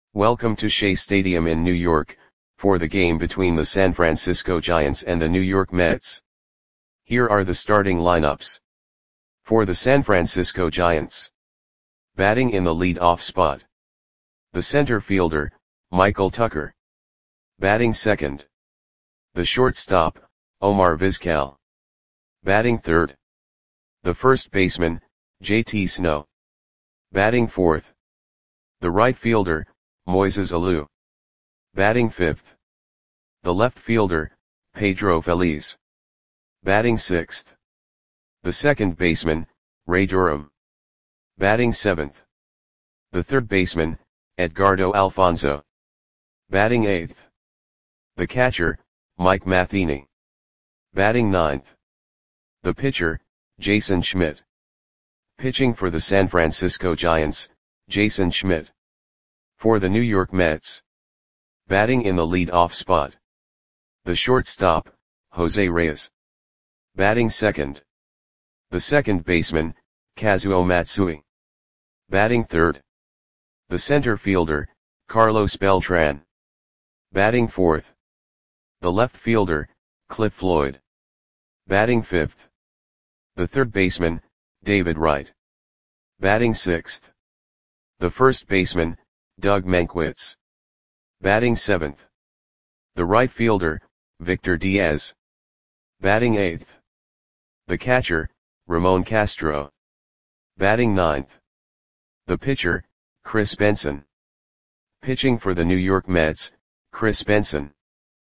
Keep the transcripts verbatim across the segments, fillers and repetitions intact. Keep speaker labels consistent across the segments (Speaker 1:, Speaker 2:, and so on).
Speaker 1: Welcome to Shea Stadium in New York, for the game between the San Francisco Giants and the New York Mets. Here are the starting lineups. For the San Francisco Giants. Batting in the lead-off spot. The center fielder, Michael Tucker. Batting second. The shortstop, Omar Vizquel. Batting third. The first baseman, J T Snow. Batting fourth. The right fielder, Moises Alou. Batting fifth. The left fielder, Pedro Feliz. Batting sixth. The second baseman, Ray Durham. Batting seventh. The third baseman, Edgardo Alfonzo. Batting eighth. The catcher, Mike Matheny. Batting ninth. The pitcher, Jason Schmidt. Pitching for the San Francisco Giants, Jason Schmidt. For the New York Mets. Batting in the lead-off spot. The shortstop, Jose Reyes. Batting second. The second baseman, Kazuo Matsui. Batting third. The center fielder, Carlos Beltran. Batting fourth. The left fielder, Cliff Floyd. Batting fifth. The third baseman, David Wright. Batting sixth. The first baseman, Doug Mankiewicz. Batting seventh. The right fielder, Victor Diaz. Batting eighth. The catcher, Ramon Castro. Batting ninth. The pitcher, Chris Benson. Pitching for the New York Mets, Chris Benson.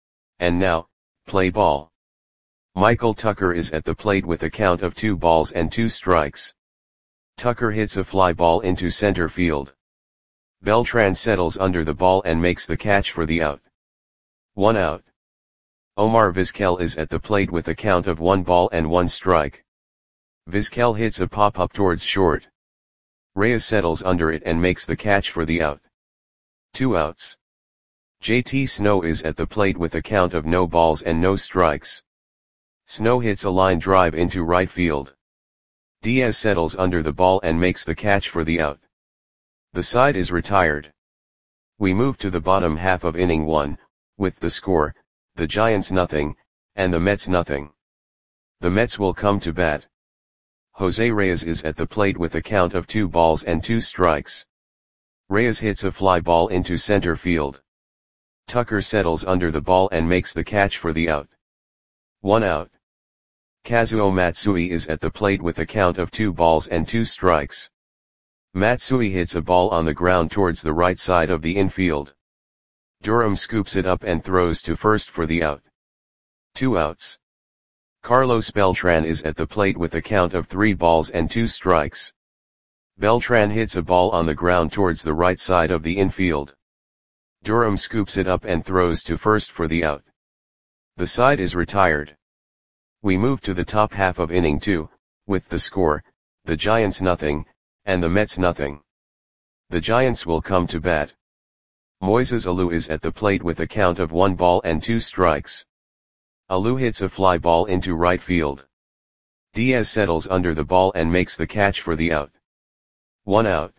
Speaker 1: And now, play ball. Michael Tucker is at the plate with a count of two balls and two strikes. Tucker hits a fly ball into center field. Beltran settles under the ball and makes the catch for the out. One out. Omar Vizquel is at the plate with a count of one ball and one strike. Vizquel hits a pop-up towards short. Reyes settles under it and makes the catch for the out. Two outs. J T Snow is at the plate with a count of no balls and no strikes. Snow hits a line drive into right field. Diaz settles under the ball and makes the catch for the out. The side is retired. We move to the bottom half of inning one, with the score, the Giants nothing, and the Mets nothing. The Mets will come to bat. Jose Reyes is at the plate with a count of two balls and two strikes. Reyes hits a fly ball into center field. Tucker settles under the ball and makes the catch for the out. One out. Kazuo Matsui is at the plate with a count of two balls and two strikes. Matsui hits a ball on the ground towards the right side of the infield. Durham scoops it up and throws to first for the out. Two outs. Carlos Beltran is at the plate with a count of three balls and two strikes. Beltran hits a ball on the ground towards the right side of the infield. Durham scoops it up and throws to first for the out. The side is retired. We move to the top half of inning two, with the score, the Giants nothing, and the Mets nothing. The Giants will come to bat. Moises Alou is at the plate with a count of one ball and two strikes. Alou hits a fly ball into right field. Diaz settles under the ball and makes the catch for the out. One out.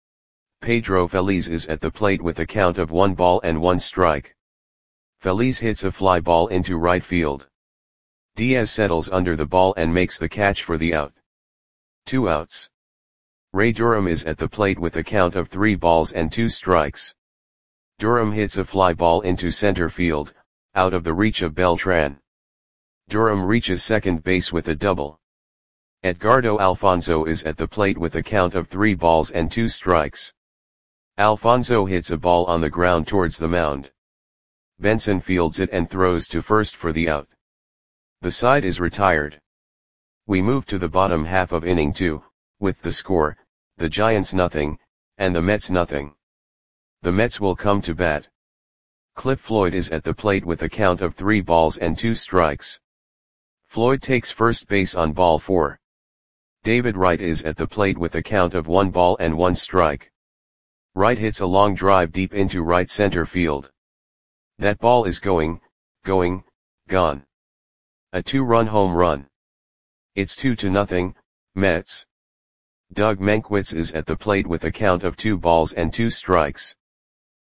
Speaker 1: Pedro Feliz is at the plate with a count of one ball and one strike. Feliz hits a fly ball into right field. Diaz settles under the ball and makes the catch for the out. Two outs. Ray Durham is at the plate with a count of three balls and two strikes. Durham hits a fly ball into center field, out of the reach of Beltran. Durham reaches second base with a double. Edgardo Alfonzo is at the plate with a count of three balls and two strikes. Alfonzo hits a ball on the ground towards the mound. Benson fields it and throws to first for the out. The side is retired. We move to the bottom half of inning two, with the score, the Giants nothing, and the Mets nothing. The Mets will come to bat. Cliff Floyd is at the plate with a count of three balls and two strikes. Floyd takes first base on ball four. David Wright is at the plate with a count of one ball and one strike. Wright hits a long drive deep into right center field. That ball is going, going, gone. A two-run home run. It's two to nothing, Mets. Doug Mankiewicz is at the plate with a count of two balls and two strikes.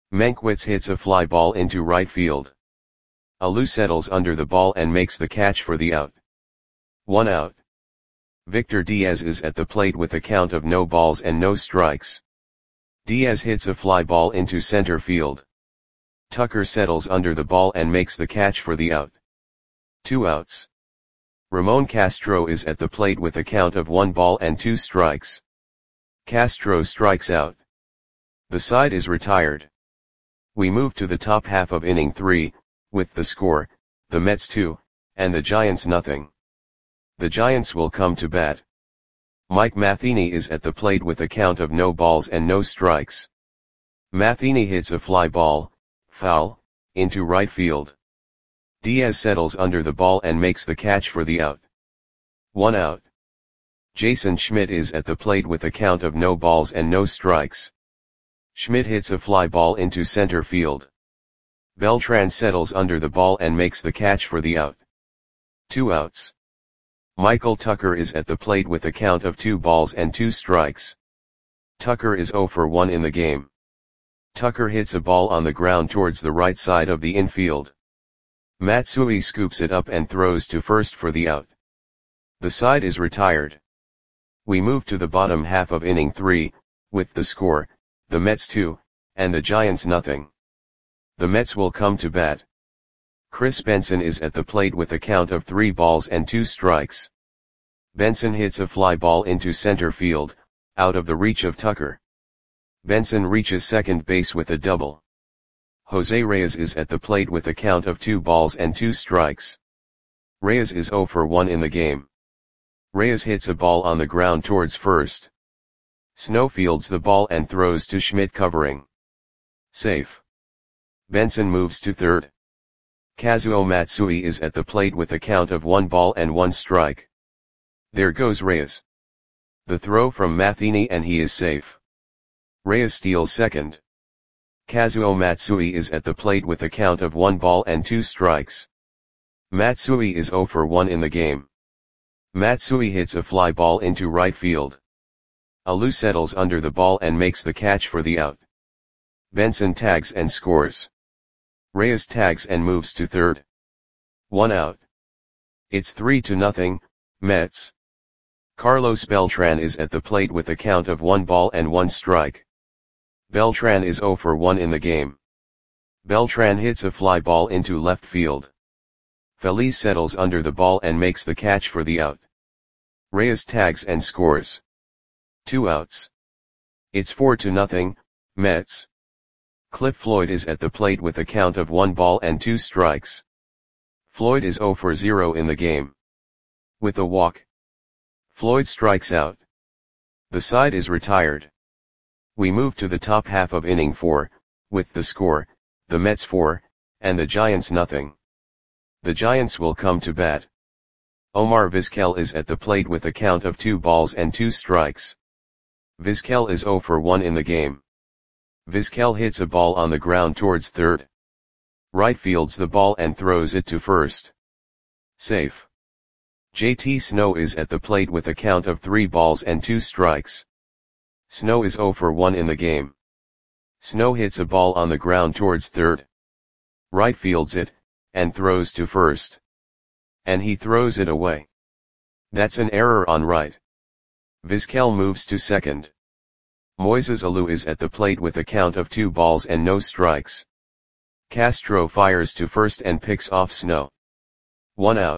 Speaker 1: Mankiewicz hits a fly ball into right field. Alou settles under the ball and makes the catch for the out. One out. Victor Diaz is at the plate with a count of no balls and no strikes. Diaz hits a fly ball into center field. Tucker settles under the ball and makes the catch for the out. Two outs. Ramon Castro is at the plate with a count of one ball and two strikes. Castro strikes out. The side is retired. We move to the top half of inning three, with the score, the Mets two, and the Giants nothing. The Giants will come to bat. Mike Matheny is at the plate with a count of no balls and no strikes. Matheny hits a fly ball, foul, into right field. Diaz settles under the ball and makes the catch for the out. One out. Jason Schmidt is at the plate with a count of no balls and no strikes. Schmidt hits a fly ball into center field. Beltran settles under the ball and makes the catch for the out. Two outs. Michael Tucker is at the plate with a count of two balls and two strikes. Tucker is zero for one in the game. Tucker hits a ball on the ground towards the right side of the infield. Matsui scoops it up and throws to first for the out. The side is retired. We move to the bottom half of inning three, with the score, the Mets two, and the Giants nothing. The Mets will come to bat. Chris Benson is at the plate with a count of three balls and two strikes. Benson hits a fly ball into center field, out of the reach of Tucker. Benson reaches second base with a double. Jose Reyes is at the plate with a count of two balls and two strikes. Reyes is zero for one in the game. Reyes hits a ball on the ground towards first. Snow fields the ball and throws to Schmidt covering. Safe. Benson moves to third. Kazuo Matsui is at the plate with a count of one ball and one strike. There goes Reyes. The throw from Matheny and he is safe. Reyes steals second. Kazuo Matsui is at the plate with a count of one ball and two strikes. Matsui is zero for one in the game. Matsui hits a fly ball into right field. Alou settles under the ball and makes the catch for the out. Benson tags and scores. Reyes tags and moves to third. One out. It's three to nothing, Mets. Carlos Beltran is at the plate with a count of one ball and one strike. Beltran is zero for one in the game. Beltran hits a fly ball into left field. Feliz settles under the ball and makes the catch for the out. Reyes tags and scores. Two outs. It's four to nothing, Mets. Cliff Floyd is at the plate with a count of one ball and two strikes. Floyd is zero for zero in the game. With a walk, Floyd strikes out. The side is retired. We move to the top half of inning four, with the score, the Mets four, and the Giants nothing. The Giants will come to bat. Omar Vizquel is at the plate with a count of two balls and two strikes. Vizquel is zero for one in the game. Vizquel hits a ball on the ground towards third. Right fields the ball and throws it to first. Safe. J T Snow is at the plate with a count of three balls and two strikes. Snow is zero for one in the game. Snow hits a ball on the ground towards third. Right fields it, and throws to first. And he throws it away. That's an error on right. Vizquel moves to second. Moises Alou is at the plate with a count of two balls and no strikes. Castro fires to first and picks off Snow. One out.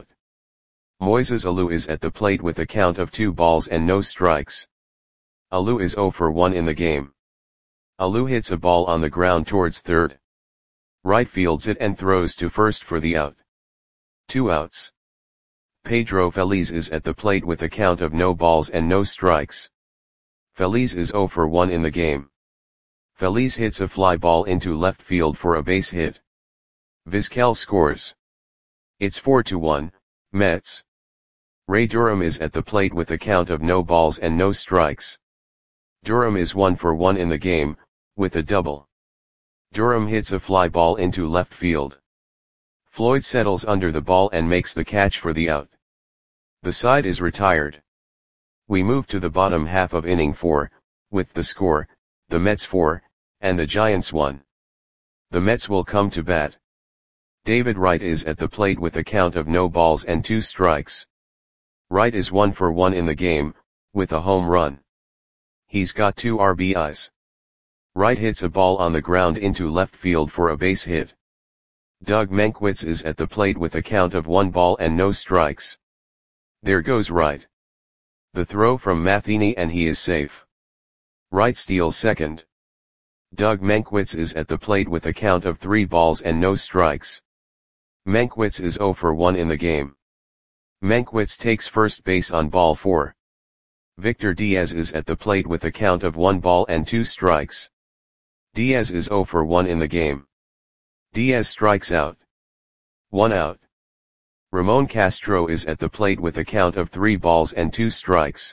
Speaker 1: Moises Alou is at the plate with a count of two balls and no strikes. Alou is zero for one in the game. Alou hits a ball on the ground towards third. Right fields it and throws to first for the out. Two outs. Pedro Feliz is at the plate with a count of no balls and no strikes. Feliz is zero for one in the game. Feliz hits a fly ball into left field for a base hit. Vizquel scores. It's four to one, Mets. Ray Durham is at the plate with a count of no balls and no strikes. Durham is one for one in the game, with a double. Durham hits a fly ball into left field. Floyd settles under the ball and makes the catch for the out. The side is retired. We move to the bottom half of inning four, with the score, the Mets four, and the Giants one. The Mets will come to bat. David Wright is at the plate with a count of no balls and two strikes. Wright is one for one in the game, with a home run. He's got two R B Is. Wright hits a ball on the ground into left field for a base hit. Doug Mankiewicz is at the plate with a count of one ball and no strikes. There goes Wright. The throw from Matheny and he is safe. Wright steals second. Doug Mankiewicz is at the plate with a count of three balls and no strikes. Mankiewicz is zero for one in the game. Mankiewicz takes first base on ball four. Victor Diaz is at the plate with a count of one ball and two strikes. Diaz is zero for one in the game. Diaz strikes out. One out. Ramon Castro is at the plate with a count of three balls and two strikes.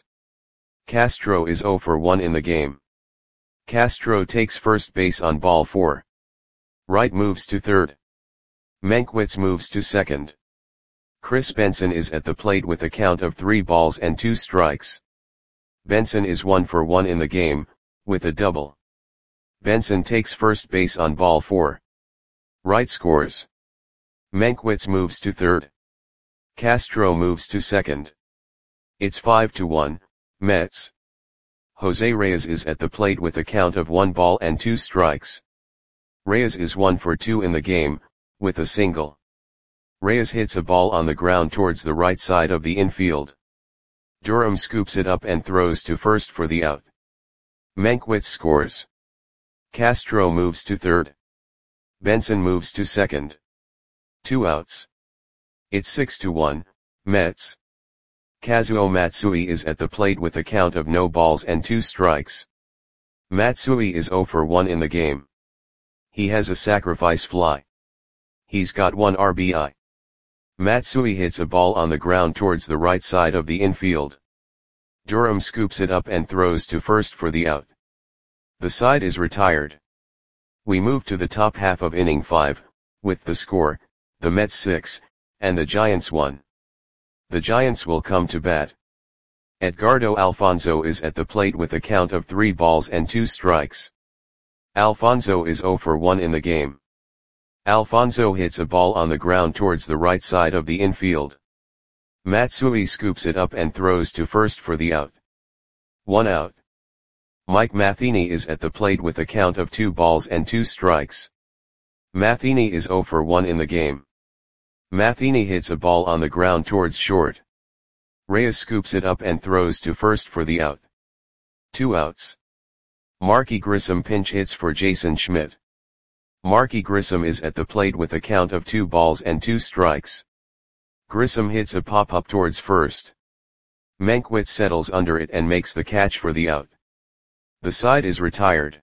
Speaker 1: Castro is zero for one in the game. Castro takes first base on ball four. Wright moves to third. Mankiewicz moves to second. Chris Benson is at the plate with a count of three balls and two strikes. Benson is one for one in the game, with a double. Benson takes first base on ball four. Wright scores. Mankiewicz moves to third. Castro moves to second. It's five to one, Mets. Jose Reyes is at the plate with a count of one ball and two strikes. Reyes is one for two in the game, with a single. Reyes hits a ball on the ground towards the right side of the infield. Durham scoops it up and throws to first for the out. Mankiewicz scores. Castro moves to third. Benson moves to second. Two outs. It's six to one, Mets. Kazuo Matsui is at the plate with a count of no balls and two strikes. Matsui is zero for one in the game. He has a sacrifice fly. He's got one R B I. Matsui hits a ball on the ground towards the right side of the infield. Durham scoops it up and throws to first for the out. The side is retired. We move to the top half of inning five, with the score, the Mets six, and the Giants one. The Giants will come to bat. Edgardo Alfonzo is at the plate with a count of three balls and two strikes. Alfonzo is zero for one in the game. Alfonzo hits a ball on the ground towards the right side of the infield. Matsui scoops it up and throws to first for the out. One out. Mike Matheny is at the plate with a count of two balls and two strikes. Matheny is zero for one in the game. Matheny hits a ball on the ground towards short. Reyes scoops it up and throws to first for the out. Two outs. Marky Grissom pinch hits for Jason Schmidt. Marky Grissom is at the plate with a count of two balls and two strikes. Grissom hits a pop-up towards first. Mankiewicz settles under it and makes the catch for the out. The side is retired.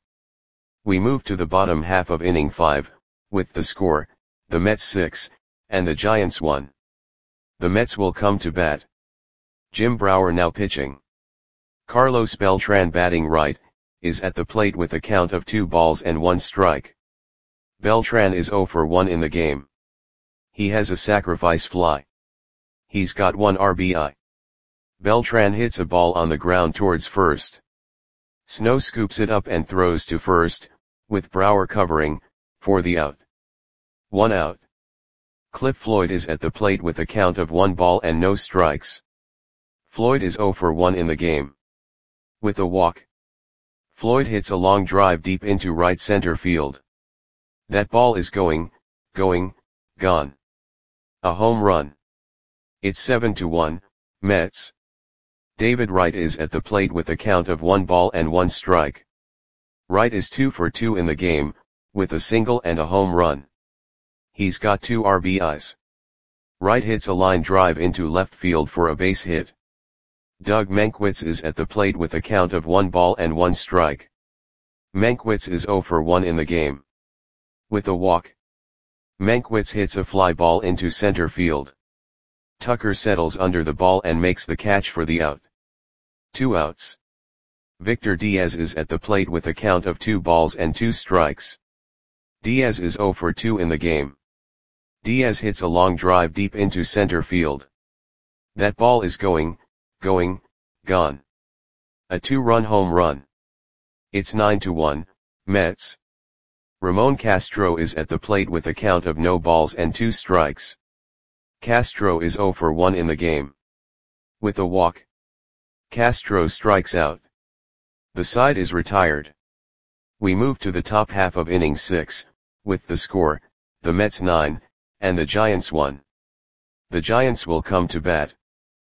Speaker 1: We move to the bottom half of inning five, with the score, the Mets six, and the Giants one. The Mets will come to bat. Jim Brower now pitching. Carlos Beltran batting right, is at the plate with a count of two balls and one strike. Beltran is zero for one in the game. He has a sacrifice fly. He's got one R B I. Beltran hits a ball on the ground towards first. Snow scoops it up and throws to first, with Brower covering, for the out. One out. Cliff Floyd is at the plate with a count of one ball and no strikes. Floyd is zero for one in the game. With a walk. Floyd hits a long drive deep into right center field. That ball is going, going, gone. A home run. It's seven to one, Mets. David Wright is at the plate with a count of one ball and one strike. Wright is two for two in the game, with a single and a home run. He's got two R B Is. Wright hits a line drive into left field for a base hit. Doug Mankiewicz is at the plate with a count of one ball and one strike. Mankiewicz is zero for one in the game. With a walk. Mankiewicz hits a fly ball into center field. Tucker settles under the ball and makes the catch for the out. Two outs. Victor Diaz is at the plate with a count of two balls and two strikes. Diaz is zero for two in the game. Diaz hits a long drive deep into center field. That ball is going, going, gone. A two-run home run. It's nine to one, Mets. Ramon Castro is at the plate with a count of no balls and two strikes. Castro is zero for one in the game. With a walk, Castro strikes out. The side is retired. We move to the top half of inning six, with the score, the Mets nine, and the Giants one. The Giants will come to bat.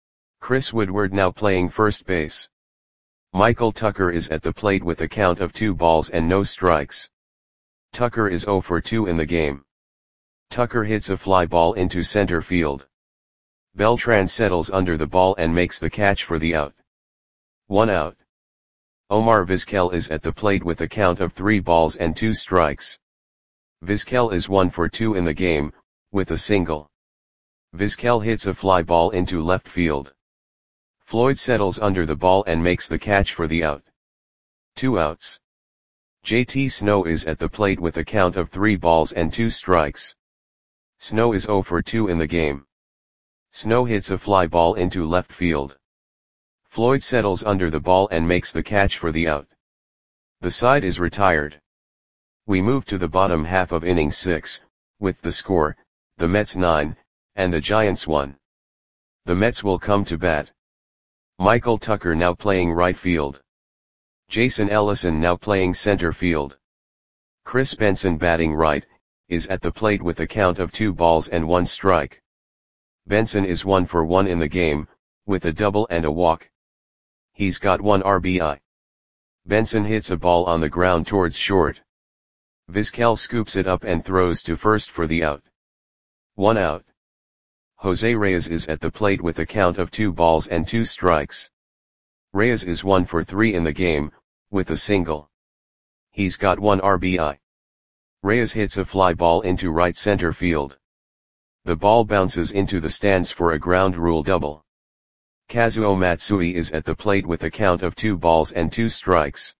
Speaker 1: Chris Woodward now playing first base. Michael Tucker is at the plate with a count of two balls and no strikes. Tucker is zero for two in the game. Tucker hits a fly ball into center field. Beltran settles under the ball and makes the catch for the out. One out. Omar Vizquel is at the plate with a count of three balls and two strikes. Vizquel is one for two in the game, with a single. Vizquel hits a fly ball into left field. Floyd settles under the ball and makes the catch for the out. Two outs. J T Snow is at the plate with a count of three balls and two strikes. Snow is zero for two in the game. Snow hits a fly ball into left field. Floyd settles under the ball and makes the catch for the out. The side is retired. We move to the bottom half of inning six, with the score, the Mets nine, and the Giants one. The Mets will come to bat. Michael Tucker now playing right field. Jason Ellison now playing center field. Chris Benson batting right, is at the plate with a count of two balls and one strike. Benson is one for one in the game, with a double and a walk. He's got one R B I. Benson hits a ball on the ground towards short. Vizquel scoops it up and throws to first for the out. One out. Jose Reyes is at the plate with a count of two balls and two strikes. Reyes is one for three in the game, with a single. He's got one R B I. Reyes hits a fly ball into right center field. The ball bounces into the stands for a ground rule double. Kazuo Matsui is at the plate with a count of two balls and two strikes.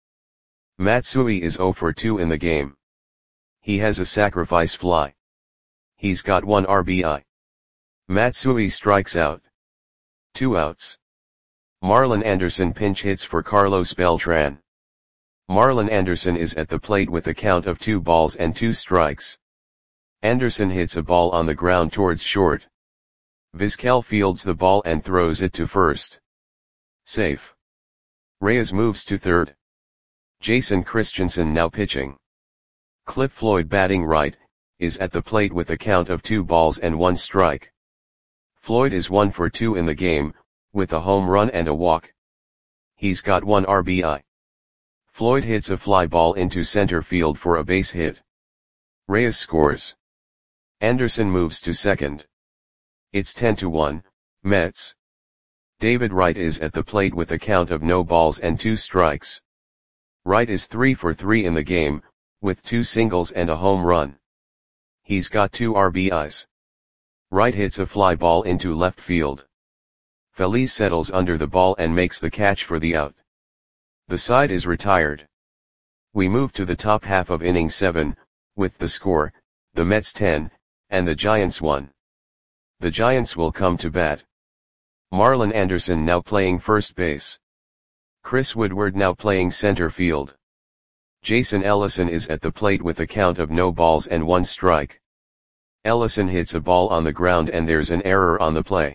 Speaker 1: Matsui is zero for two in the game. He has a sacrifice fly. He's got one R B I. Matsui strikes out. Two outs. Marlon Anderson pinch hits for Carlos Beltran. Marlon Anderson is at the plate with a count of two balls and two strikes. Anderson hits a ball on the ground towards short. Vizquel fields the ball and throws it to first. Safe. Reyes moves to third. Jason Christensen now pitching. Cliff Floyd batting right, is at the plate with a count of two balls and one strike. Floyd is one for two in the game, with a home run and a walk. He's got one R B I. Floyd hits a fly ball into center field for a base hit. Reyes scores. Anderson moves to second. It's ten to one, Mets. David Wright is at the plate with a count of no balls and two strikes. Wright is three for three in the game, with two singles and a home run. He's got two R B Is. Wright hits a fly ball into left field. Feliz settles under the ball and makes the catch for the out. The side is retired. We move to the top half of inning seven, with the score, the Mets ten, and the Giants one. The Giants will come to bat. Marlon Anderson now playing first base. Chris Woodward now playing center field. Jason Ellison is at the plate with a count of no balls and one strike. Ellison hits a ball on the ground and there's an error on the play.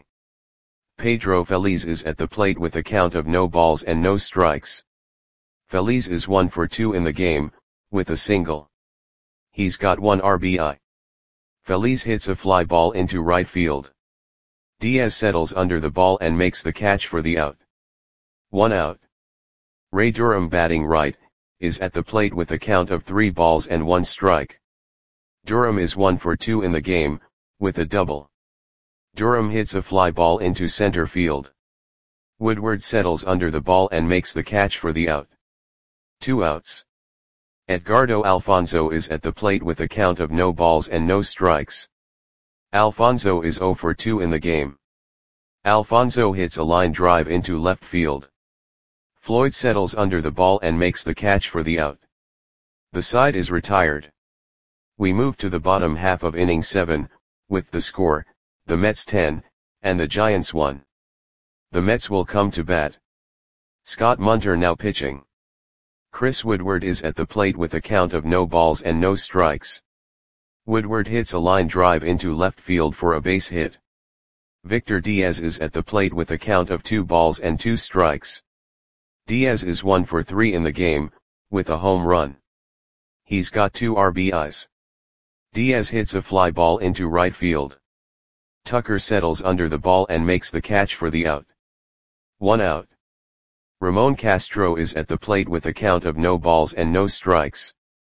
Speaker 1: Pedro Feliz is at the plate with a count of no balls and no strikes. Feliz is one for two in the game, with a single. He's got one R B I. Feliz hits a fly ball into right field. Diaz settles under the ball and makes the catch for the out. One out. Ray Durham batting right, is at the plate with a count of three balls and one strike. Durham is one for two in the game, with a double. Durham hits a fly ball into center field. Woodward settles under the ball and makes the catch for the out. Two outs. Edgardo Alfonzo is at the plate with a count of no balls and no strikes. Alfonzo is zero for two in the game. Alfonzo hits a line drive into left field. Floyd settles under the ball and makes the catch for the out. The side is retired. We move to the bottom half of inning seven, with the score, the Mets ten, and the Giants one. The Mets will come to bat. Scott Munter now pitching. Chris Woodward is at the plate with a count of no balls and no strikes. Woodward hits a line drive into left field for a base hit. Victor Diaz is at the plate with a count of two balls and two strikes. Diaz is one for three in the game, with a home run. He's got two R B Is. Diaz hits a fly ball into right field. Tucker settles under the ball and makes the catch for the out. One out. Ramon Castro is at the plate with a count of no balls and no strikes.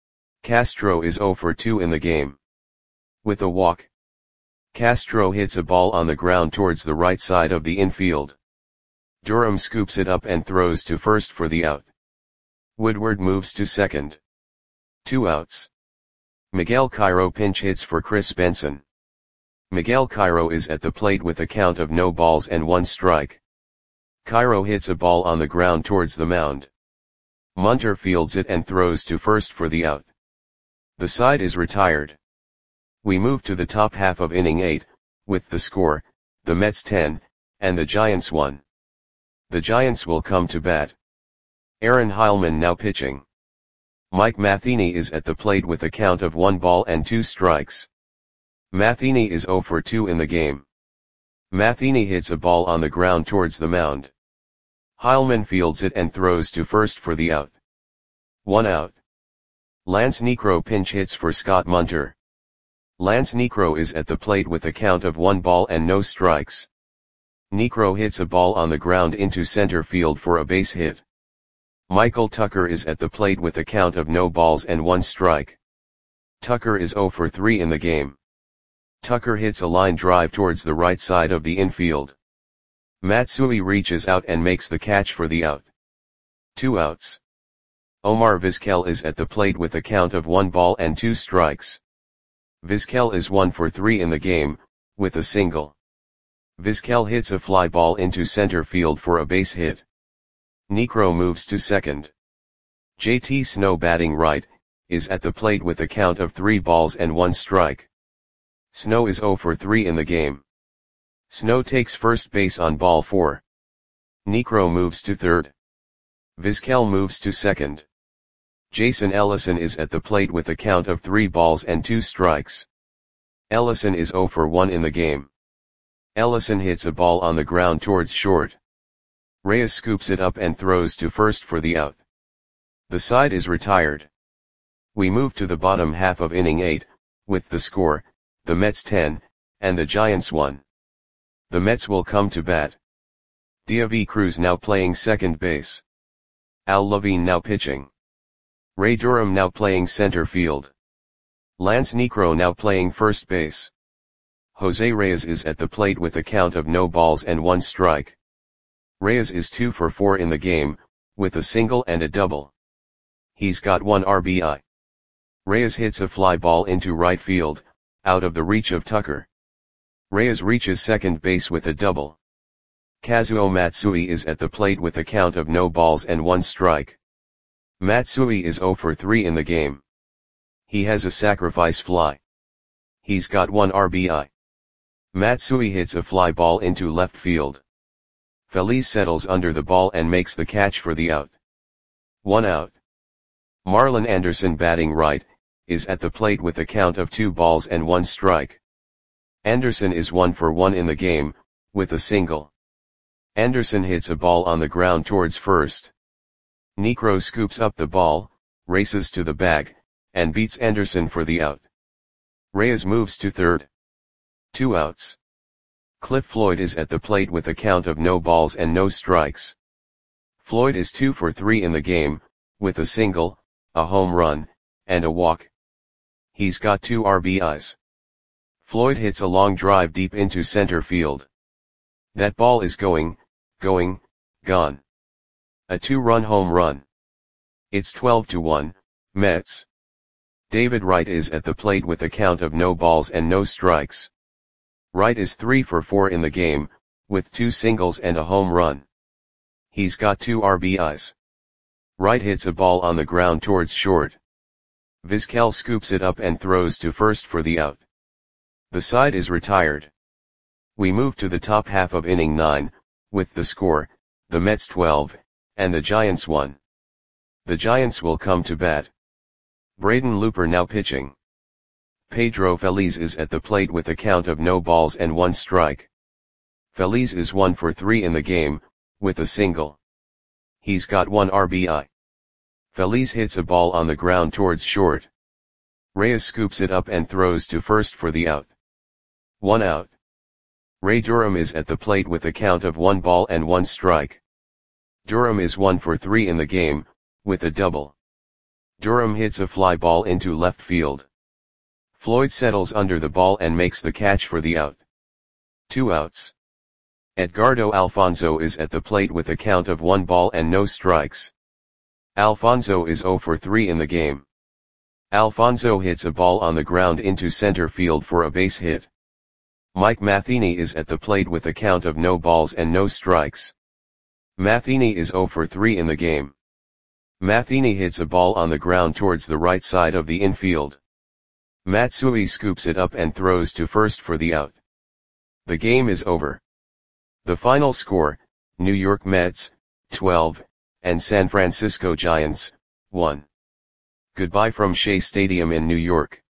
Speaker 1: Castro is zero for two in the game. With a walk, Castro hits a ball on the ground towards the right side of the infield. Durham scoops it up and throws to first for the out. Woodward moves to second. Two outs. Miguel Cairo pinch hits for Chris Benson. Miguel Cairo is at the plate with a count of no balls and one strike. Cairo hits a ball on the ground towards the mound. Munter fields it and throws to first for the out. The side is retired. We move to the top half of inning eight, with the score, the Mets ten, and the Giants one. The Giants will come to bat. Aaron Heilman now pitching. Mike Matheny is at the plate with a count of one ball and two strikes. Matheny is zero for two in the game. Matheny hits a ball on the ground towards the mound. Heilman fields it and throws to first for the out. One out. Lance Niekro pinch hits for Scott Munter. Lance Niekro is at the plate with a count of one ball and no strikes. Niekro hits a ball on the ground into center field for a base hit. Michael Tucker is at the plate with a count of no balls and one strike. Tucker is zero for three in the game. Tucker hits a line drive towards the right side of the infield. Matsui reaches out and makes the catch for the out. Two outs. Omar Vizquel is at the plate with a count of one ball and two strikes. Vizquel is one for three in the game, with a single. Vizquel hits a fly ball into center field for a base hit. Niekro moves to second. J T Snow batting right, is at the plate with a count of three balls and one strike. Snow is zero for three in the game. Snow takes first base on ball four. Niekro moves to third. Vizquel moves to second. Jason Ellison is at the plate with a count of three balls and two strikes. Ellison is zero for one in the game. Ellison hits a ball on the ground towards short. Reyes scoops it up and throws to first for the out. The side is retired. We move to the bottom half of inning eight, with the score, the Mets ten, and the Giants one. The Mets will come to bat. Diavi Cruz now playing second base. Al Levine now pitching. Ray Durham now playing center field. Lance Niekro now playing first base. Jose Reyes is at the plate with a count of no balls and one strike. Reyes is two for four in the game, with a single and a double. He's got one R B I. Reyes hits a fly ball into right field, out of the reach of Tucker. Reyes reaches second base with a double. Kazuo Matsui is at the plate with a count of no balls and one strike. Matsui is zero for three in the game. He has a sacrifice fly. He's got one R B I. Matsui hits a fly ball into left field. Feliz settles under the ball and makes the catch for the out. One out. Marlon Anderson batting right, is at the plate with a count of two balls and one strike. Anderson is one for one in the game, with a single. Anderson hits a ball on the ground towards first. Niekro scoops up the ball, races to the bag, and beats Anderson for the out. Reyes moves to third. Two outs. Cliff Floyd is at the plate with a count of no balls and no strikes. Floyd is two for three in the game, with a single, a home run, and a walk. He's got two R B Is. Floyd hits a long drive deep into center field. That ball is going, going, gone. A two-run home run. It's twelve to one, Mets. David Wright is at the plate with a count of no balls and no strikes. Wright is three for four in the game, with two singles and a home run. He's got two R B Is. Wright hits a ball on the ground towards short. Vizquel scoops it up and throws to first for the out. The side is retired. We move to the top half of inning nine, with the score, the Mets twelve, and the Giants one. The Giants will come to bat. Braden Looper now pitching. Pedro Feliz is at the plate with a count of no balls and one strike. Feliz is one for three in the game, with a single. He's got one R B I. Feliz hits a ball on the ground towards short. Reyes scoops it up and throws to first for the out. One out. Ray Durham is at the plate with a count of one ball and one strike. Durham is one for three in the game, with a double. Durham hits a fly ball into left field. Floyd settles under the ball and makes the catch for the out. Two outs. Edgardo Alfonzo is at the plate with a count of one ball and no strikes. Alfonzo is zero for three in the game. Alfonzo hits a ball on the ground into center field for a base hit. Mike Matheny is at the plate with a count of no balls and no strikes. Matheny is zero for three in the game. Matheny hits a ball on the ground towards the right side of the infield. Matsui scoops it up and throws to first for the out. The game is over. The final score, New York Mets, twelve, and San Francisco Giants, one. Goodbye from Shea Stadium in New York.